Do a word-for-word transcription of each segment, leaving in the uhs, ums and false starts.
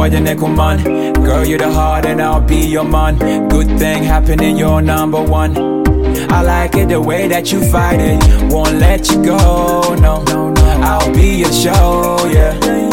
Wajane kuman. Girl, you're the heart and I'll be your man. Good thing happening, you're number one. I like it the way that you fight it. Won't let you go, no. I'll be your show, yeah.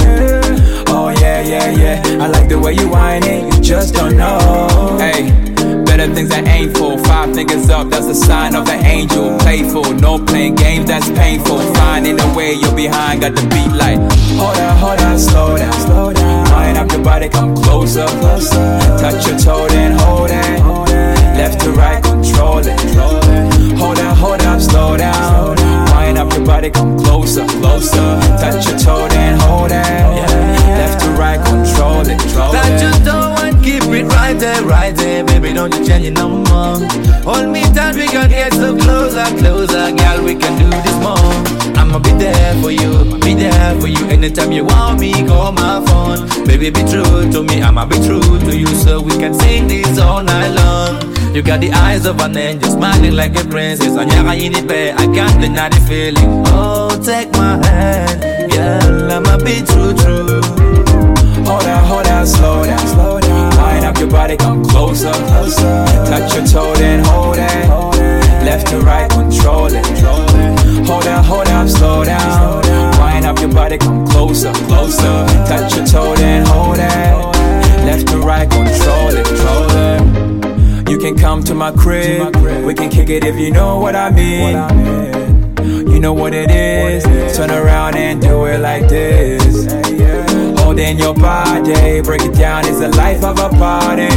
Oh yeah, yeah, yeah. I like the way you whine it, you just don't know. Hey, better things I aim for. Five fingers up, that's a sign of an angel. Playful, no playing games, that's painful. Finding a way you're behind, got the beat like hold on, hold on, slow down, slow down. Wind up your body, come closer, closer. Touch your toe, then hold it. Left to right, control it. Hold on, hold on, slow down. Wind up your body, come closer, closer. Touch your toe, then hold it. Left to right, control it. Touch your toe and keep it right there, right there. Baby, don't you change it no more. Hold me tight, we can get so closer, closer. Girl, we can do this more. I'ma be there for you, be there for you. Anytime you want me, call my phone. Baby, be true to me, I'ma be true to you. So we can sing this all night long. You got the eyes of an angel, smiling like a princess. And you're in it, babe, I can't deny the feeling. Oh, take my hand, girl, I'ma be true, true. Hold on, hold on, slow down, slow down. Wind up your body, come closer, closer. Touch your toe, then hold it. Left to right, control it. Hold on, hold on, slow down. Wind up your body, come closer, closer. Touch your toe, then hold it. Left to right, control it, control it. You can come to my crib, we can kick it if you know what I mean. You know what it is, turn around and do it like this. Holding your body, break it down, it's the life of a party.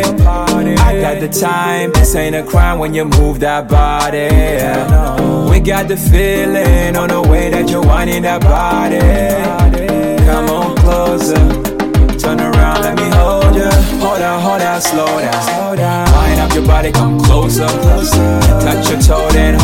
I got the time, this ain't a crime when you move that body. We got the feeling on the way that you're whining that body. Come on closer, turn around, let me hold you. Hold on, hold on, slow down, slow down. Wind up your body, come closer, closer. Touch your toe, then